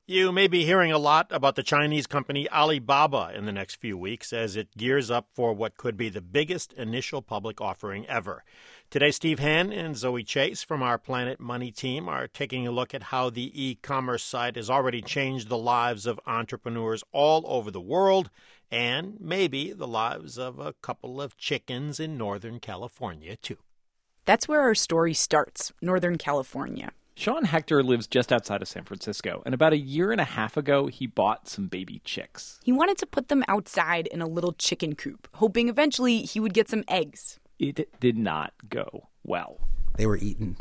You may be hearing a lot about the Chinese company Alibaba in the next few weeks as it gears up for what could be the biggest initial public offering ever. Today, Steve Henn and Zoe Chase from our Planet Money team are taking a look at how the e-commerce site has already changed the lives of entrepreneurs all over the world and maybe the lives of a couple of chickens in Northern California, too. That's where our story starts, Northern California. Sean Hector lives just outside of San Francisco, and about a year and a half ago, he bought some baby chicks. He wanted to put them outside in a little chicken coop, hoping eventually he would get some eggs. It did not go well. They were eaten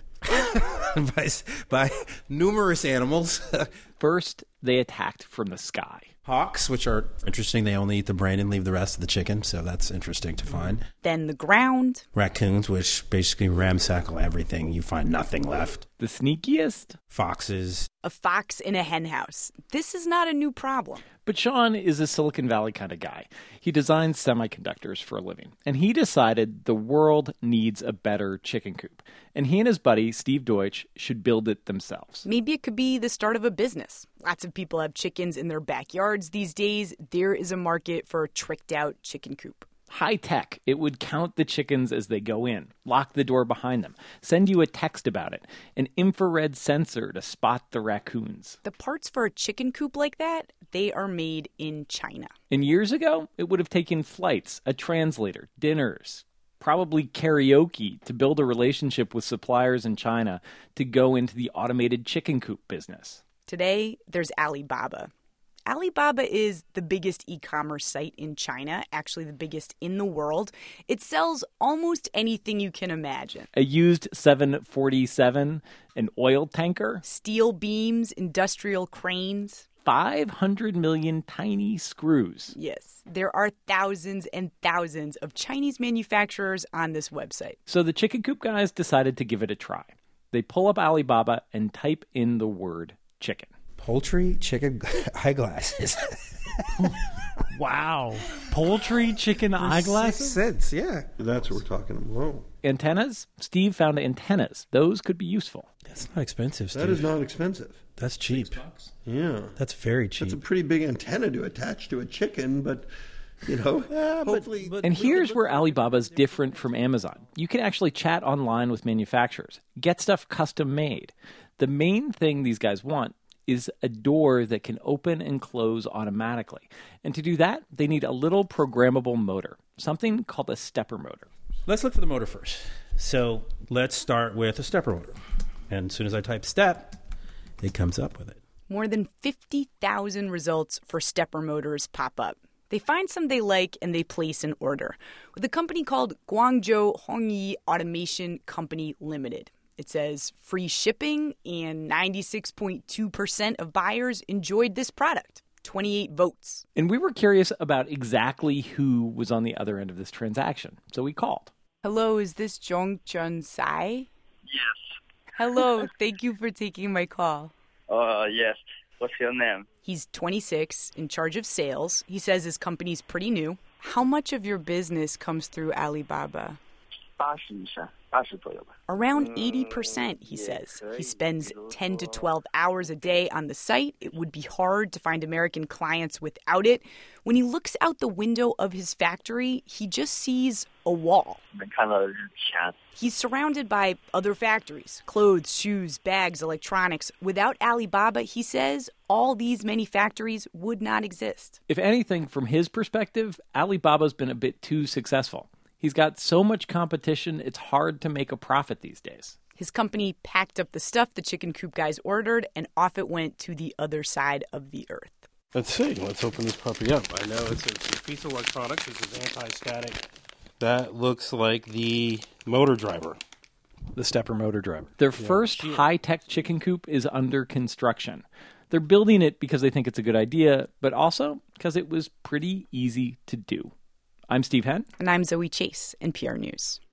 by numerous animals. First, they attacked from the sky. Hawks, which are interesting. They only eat the brain and leave the rest of the chicken, so that's interesting to find. Then the ground. Raccoons, which basically ramsackle everything. You find nothing left. The sneakiest? Foxes. A fox in a hen house. This is not a new problem. But Sean is a Silicon Valley kind of guy. He designs semiconductors for a living. And he decided the world needs a better chicken coop. And he and his buddy, Steve Deutsch, should build it themselves. Maybe it could be the start of a business. Lots of people have chickens in their backyards these days. There is a market for a tricked-out chicken coop. High tech. It would count the chickens as they go in, lock the door behind them, send you a text about it, an infrared sensor to spot the raccoons. The parts for a chicken coop like that, they are made in China. And years ago, it would have taken flights, a translator, dinners, probably karaoke to build a relationship with suppliers in China to go into the automated chicken coop business. Today, there's Alibaba. Alibaba is the biggest e-commerce site in China, actually the biggest in the world. It sells almost anything you can imagine. A used 747, an oil tanker, steel beams, industrial cranes. 500 million tiny screws. Yes, there are thousands and thousands of Chinese manufacturers on this website. So the chicken coop guys decided to give it a try. They pull up Alibaba and type in the word chicken. Poultry, chicken, eyeglasses. Wow. Poultry, chicken, eyeglasses? 6 cents, yeah. That's what we're talking about. Antennas? Steve found antennas. Those could be useful. That's not expensive, Steve. That is not expensive. That's cheap. $6? Yeah. That's very cheap. That's a pretty big antenna to attach to a chicken, but, you know, hopefully... And here's where Alibaba's different from Amazon. You can actually chat online with manufacturers, get stuff custom made. The main thing these guys want is a door that can open and close automatically. And to do that, they need a little programmable motor, something called a stepper motor. Let's look for the motor first. So let's start with a stepper motor. And as soon as I type step, it comes up with it. More than 50,000 results for stepper motors pop up. They find some they like and they place an order with a company called Guangzhou Hongyi Automation Company Limited. It says free shipping and 96.2% of buyers enjoyed this product. 28 votes. And we were curious about exactly who was on the other end of this transaction, so we called. Hello, is this Jong Chun Sai? Yes. Hello, thank you for taking my call. Yes. What's your name? He's 26, in charge of sales. He says his company's pretty new. How much of your business comes through Alibaba? 80%以上，80左右吧。 Around 80%, he says. He spends 10 to 12 hours a day on the site. It would be hard to find American clients without it. When he looks out the window of his factory, he just sees a wall. 能看到日前。 He's surrounded by other factories, clothes, shoes, bags, electronics. Without Alibaba, he says, all these many factories would not exist. If anything, from his perspective, Alibaba's been a bit too successful. He's got so much competition, it's hard to make a profit these days. His company packed up the stuff the chicken coop guys ordered, and off it went to the other side of the earth. Let's see. Let's open this puppy up. I know it's a piece of electronics. This is anti-static. That looks like the motor driver. The stepper motor driver. Their first high-tech chicken coop is under construction. They're building it because they think it's a good idea, but also because it was pretty easy to do. I'm Steve Henn. And I'm Zoe Chase, NPR News.